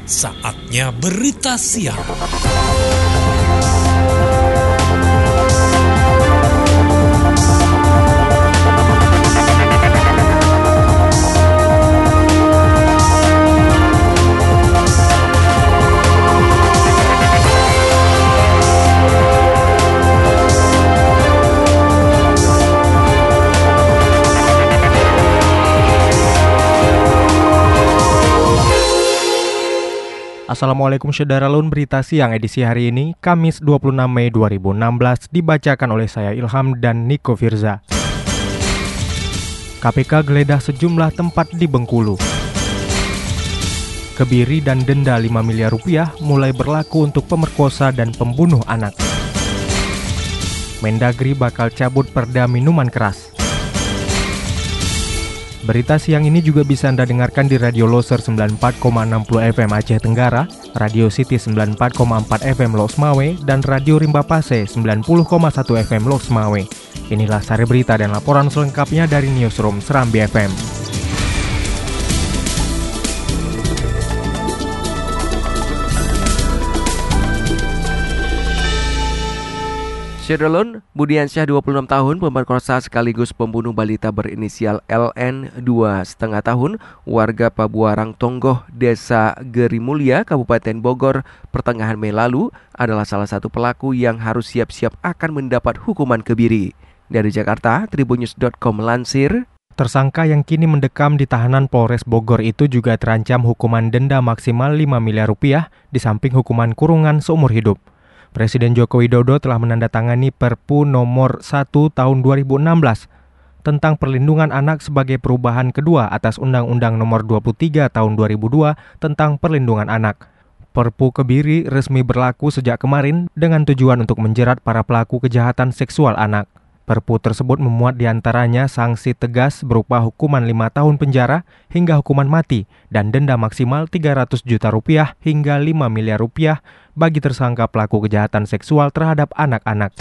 Saatnya berita siang. Assalamualaikum Syederalun, berita siang edisi hari ini, Kamis 26 Mei 2016, dibacakan oleh saya Ilham dan Niko Firza. KPK geledah sejumlah tempat di Bengkulu. Kebiri dan denda 5 miliar rupiah mulai berlaku untuk pemerkosa dan pembunuh anak. Mendagri bakal cabut perda minuman keras. Berita siang ini juga bisa Anda dengarkan di Radio Loser 94,60 FM Aceh Tenggara, Radio City 94,4 FM Los Mawe, dan Radio Rimba Pase 90,1 FM Los Mawe. Inilah sari berita dan laporan selengkapnya dari Newsroom Serambi FM. Syederalun, Budiansyah 26 tahun, pemerkosa sekaligus pembunuh balita berinisial LN 2,5 tahun, warga Pabuarang Tonggoh, Desa Gerimulia, Kabupaten Bogor, pertengahan Mei lalu, adalah salah satu pelaku yang harus siap-siap akan mendapat hukuman kebiri. Dari Jakarta, Tribunnews.com melansir, tersangka yang kini mendekam di tahanan Polres Bogor itu juga terancam hukuman denda maksimal 5 miliar rupiah di samping hukuman kurungan seumur hidup. Presiden Joko Widodo telah menandatangani Perpu nomor 1 tahun 2016 tentang perlindungan anak sebagai perubahan kedua atas Undang-Undang nomor 23 tahun 2002 tentang perlindungan anak. Perpu Kebiri resmi berlaku sejak kemarin dengan tujuan untuk menjerat para pelaku kejahatan seksual anak. Perpu tersebut memuat diantaranya sanksi tegas berupa hukuman 5 tahun penjara hingga hukuman mati dan denda maksimal 300 juta rupiah hingga 5 miliar rupiah bagi tersangka pelaku kejahatan seksual terhadap anak-anak.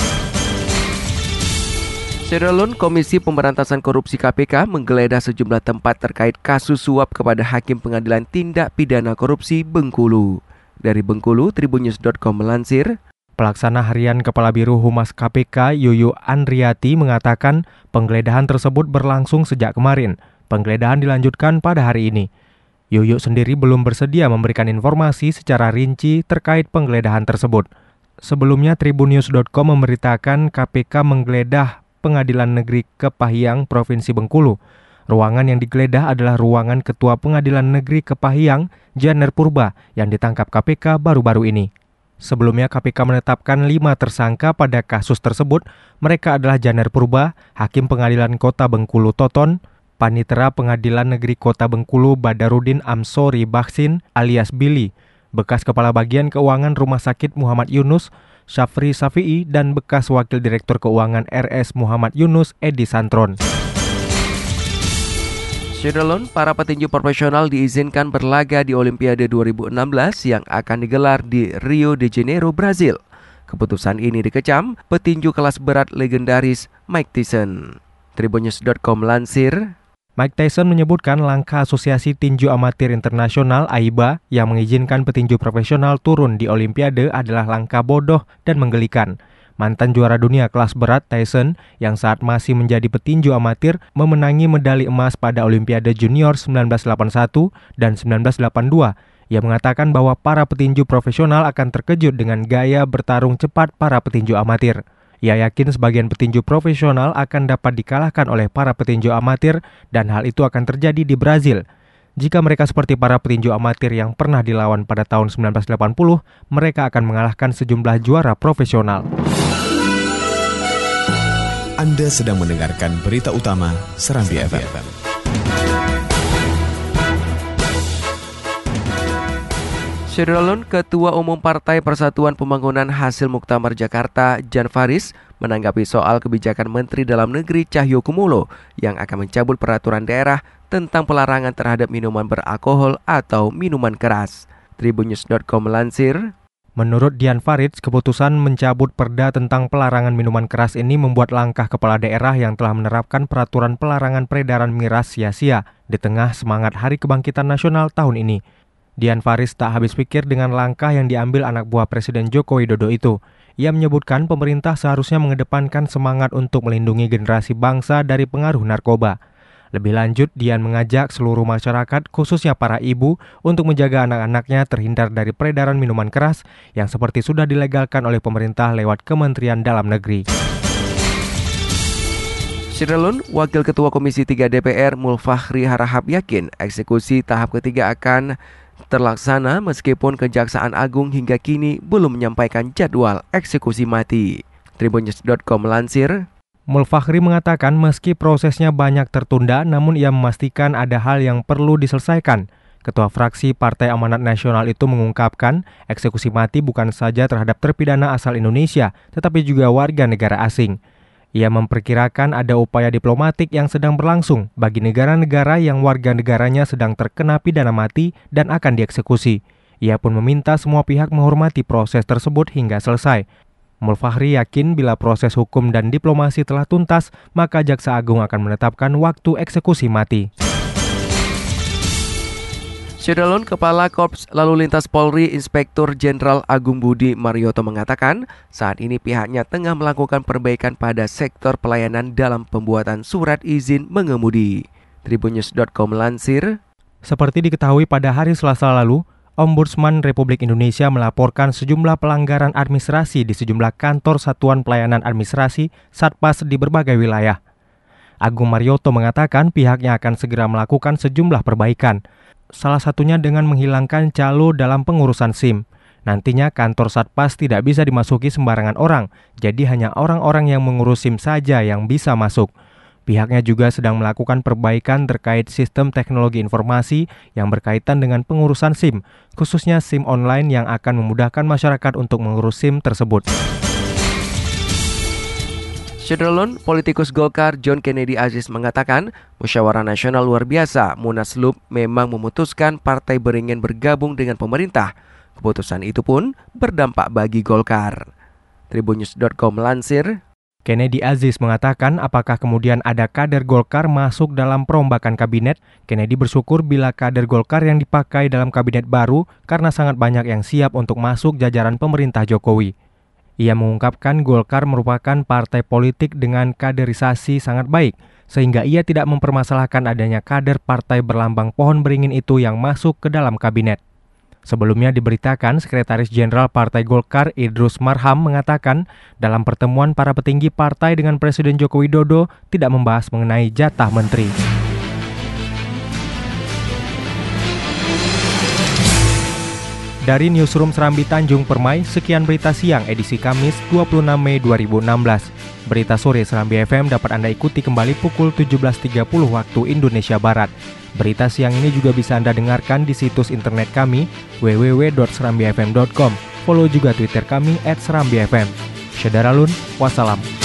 Syederalun, Komisi Pemberantasan Korupsi KPK menggeledah sejumlah tempat terkait kasus suap kepada Hakim Pengadilan Tindak Pidana Korupsi Bengkulu. Dari Bengkulu, Tribunnews.com melansir, Pelaksana Harian Kepala Biro Humas KPK Yuyu Andriati mengatakan penggeledahan tersebut berlangsung sejak kemarin. Penggeledahan dilanjutkan pada hari ini. Yuyu sendiri belum bersedia memberikan informasi secara rinci terkait penggeledahan tersebut. Sebelumnya Tribunnews.com memberitakan KPK menggeledah Pengadilan Negeri Kepahiang, Provinsi Bengkulu. Ruangan yang digeledah adalah ruangan Ketua Pengadilan Negeri Kepahiang, Janer Purba, yang ditangkap KPK baru-baru ini. Sebelumnya KPK menetapkan 5 tersangka pada kasus tersebut. Mereka adalah Janer Purba, Hakim Pengadilan Kota Bengkulu Toton, Panitera Pengadilan Negeri Kota Bengkulu Badarudin Amsori Baksin alias Billy, bekas Kepala Bagian Keuangan Rumah Sakit Muhammad Yunus, Syafri Safi'i, dan bekas Wakil Direktur Keuangan RS Muhammad Yunus, Edi Santron. Syederalun, para petinju profesional diizinkan berlaga di Olimpiade 2016 yang akan digelar di Rio de Janeiro, Brazil. Keputusan ini dikecam petinju kelas berat legendaris Mike Tyson. Tribunnews.com melansir, Mike Tyson menyebutkan langkah Asosiasi Tinju Amatir Internasional AIBA yang mengizinkan petinju profesional turun di Olimpiade adalah langkah bodoh dan menggelikan. Mantan juara dunia kelas berat Tyson yang saat masih menjadi petinju amatir memenangi medali emas pada Olimpiade Junior 1981 dan 1982. Ia mengatakan bahwa para petinju profesional akan terkejut dengan gaya bertarung cepat para petinju amatir. Ia yakin sebagian petinju profesional akan dapat dikalahkan oleh para petinju amatir dan hal itu akan terjadi di Brazil. Jika mereka seperti para petinju amatir yang pernah dilawan pada tahun 1980, mereka akan mengalahkan sejumlah juara profesional. Anda sedang mendengarkan berita utama Serambi FM. Syederalun, Ketua Umum Partai Persatuan Pembangunan Hasil Muktamar Jakarta, Jan Faris, menanggapi soal kebijakan Menteri Dalam Negeri Cahyokumolo yang akan mencabut peraturan daerah tentang pelarangan terhadap minuman beralkohol atau minuman keras. Tribunnews.com melansir, menurut Jan Faris, keputusan mencabut perda tentang pelarangan minuman keras ini membuat langkah kepala daerah yang telah menerapkan peraturan pelarangan peredaran miras sia-sia di tengah semangat Hari Kebangkitan Nasional tahun ini. Dian Faris tak habis pikir dengan langkah yang diambil anak buah Presiden Joko Widodo itu. Ia menyebutkan pemerintah seharusnya mengedepankan semangat untuk melindungi generasi bangsa dari pengaruh narkoba. Lebih lanjut, Dian mengajak seluruh masyarakat, khususnya para ibu, untuk menjaga anak-anaknya terhindar dari peredaran minuman keras yang seperti sudah dilegalkan oleh pemerintah lewat Kementerian Dalam Negeri. Syiralun, Wakil Ketua Komisi 3 DPR Mulfahri Harahap yakin eksekusi tahap ketiga akan terlaksana meskipun Kejaksaan Agung hingga kini belum menyampaikan jadwal eksekusi mati. Tribunnews.com melansir, Mulfahri mengatakan meski prosesnya banyak tertunda, namun ia memastikan ada hal yang perlu diselesaikan. Ketua fraksi Partai Amanat Nasional itu mengungkapkan eksekusi mati bukan saja terhadap terpidana asal Indonesia, tetapi juga warga negara asing. Ia memperkirakan ada upaya diplomatik yang sedang berlangsung bagi negara-negara yang warga negaranya sedang terkena pidana mati dan akan dieksekusi. Ia pun meminta semua pihak menghormati proses tersebut hingga selesai. Mulfahri yakin bila proses hukum dan diplomasi telah tuntas, maka Jaksa Agung akan menetapkan waktu eksekusi mati. Syiralun, Kepala Korps Lalu Lintas Polri Inspektur Jenderal Agung Budi Marioto mengatakan saat ini pihaknya tengah melakukan perbaikan pada sektor pelayanan dalam pembuatan surat izin mengemudi. Tribunnews.com melansir, seperti diketahui pada hari Selasa lalu, Ombudsman Republik Indonesia melaporkan sejumlah pelanggaran administrasi di sejumlah kantor Satuan Pelayanan Administrasi Satpas di berbagai wilayah. Agung Marioto mengatakan pihaknya akan segera melakukan sejumlah perbaikan, salah satunya dengan menghilangkan calo dalam pengurusan SIM. Nantinya kantor Satpas tidak bisa dimasuki sembarangan orang, jadi hanya orang-orang yang mengurus SIM saja yang bisa masuk. Pihaknya juga sedang melakukan perbaikan terkait sistem teknologi informasi yang berkaitan dengan pengurusan SIM, khususnya SIM online yang akan memudahkan masyarakat untuk mengurus SIM tersebut. Syiralun, politikus Golkar John Kennedy Aziz mengatakan Musyawarah Nasional Luar Biasa Munaslup memang memutuskan partai beringin bergabung dengan pemerintah. Keputusan itu pun berdampak bagi Golkar. Tribunnews.com melansir, Kennedy Aziz mengatakan apakah kemudian ada kader Golkar masuk dalam perombakan kabinet. Kennedy bersyukur bila kader Golkar yang dipakai dalam kabinet baru karena sangat banyak yang siap untuk masuk jajaran pemerintah Jokowi. Ia mengungkapkan Golkar merupakan partai politik dengan kaderisasi sangat baik, sehingga ia tidak mempermasalahkan adanya kader partai berlambang pohon beringin itu yang masuk ke dalam kabinet. Sebelumnya diberitakan Sekretaris Jenderal Partai Golkar Idrus Marham mengatakan dalam pertemuan para petinggi partai dengan Presiden Joko Widodo tidak membahas mengenai jatah menteri. Dari Newsroom Serambi Tanjung Permai, sekian berita siang edisi Kamis 26 Mei 2016. Berita sore Serambi FM dapat Anda ikuti kembali pukul 17.30 waktu Indonesia Barat. Berita siang ini juga bisa Anda dengarkan di situs internet kami www.serambifm.com. Follow juga Twitter kami @serambifm. Syadaralun, wassalam.